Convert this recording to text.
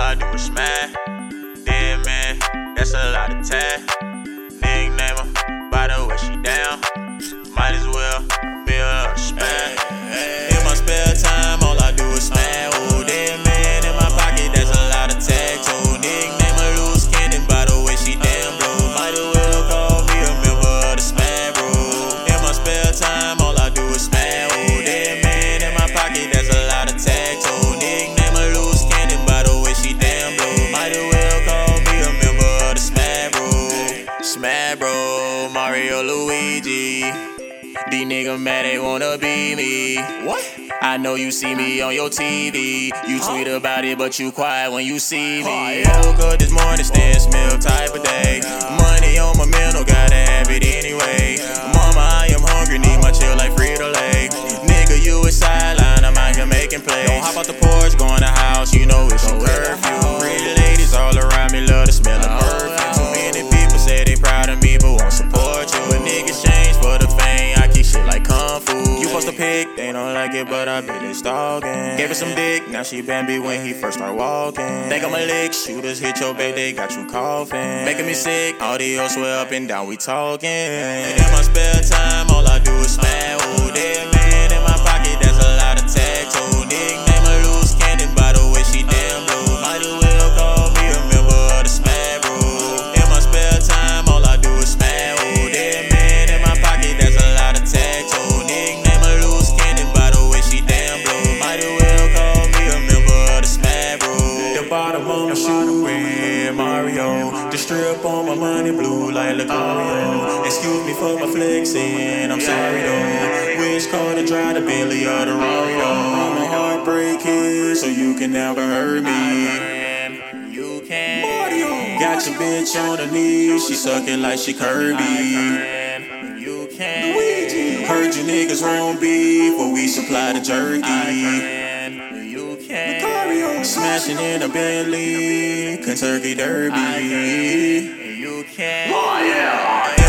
I do is smash. Dead man, that's a lot of tag. Nickname her by the way she down. Might as well be a smash. In my spare time, all I do is smash. Oh, dead man in my pocket, that's a lot of tags. Oh, nickname her loose cannon by the way she damn blow. Might as well call me a member of the smash, bro. In my spare time, all I do is smash. Oh, dead man in my pocket, that's a lot of tags. Oh, nickname her loose cannon by the way she damn blow. Might as well call me a member of the smash, bro. Smash, bro, Mario, Luigi. These niggas mad, they wanna be me. What? I know you see me on your TV. You tweet about it, but you quiet when you see me. Yeah. Woke up this morning, Stan Smith type of day. Money on my mental, gotta have it anyway. Mama, I am hungry, need my chill like Frito-Lay. Nigga, you a sideline, I'm out here making plays. Don't hop out the porch, go in the house, you know it's your curfew. Pretty ladies all around me, love the smell of perfume. Too many people say they proud of me, but won't support you. But niggas change for the fame, I keep shit like Kung Fu. You post a pic, they don't like it, but I bet they stalking. Gave her some dick, now she Bambi when he first start walking. Think I'm a lick, shooters hit your bait, they got you coughing. Making me sick, audio swear up and down, we talking. And in my spare time, all I do is smash. Oh, dead man in my pocket, that's a lot of tags. Oh, nickname her loose cannon by the way she damn blow. Might as well call me a member of the smash, bro. In my spare time, all I do is smash. Oh, dead man in my pocket, that's a lot of tags. Oh, nickname her loose cannon by the way she damn blow. Might as well call me a member of the smash, bro. The bottom on my shoe red Mario. The strip on my money blue like Lucario. Excuse me for my flexing, I'm sorry though. Which car to drive, the Bentley or the Rari though? I'm a heartbreak kid, so you can never hurt me. You can. Mario. Got your bitch on her knees, she sucking like she Kirby. You can. Luigi. Heard you niggas won't beef, but we supply the jerky. You can. Lucario. Smashing in a Bentley, Kentucky Derby. You can. Oh yeah.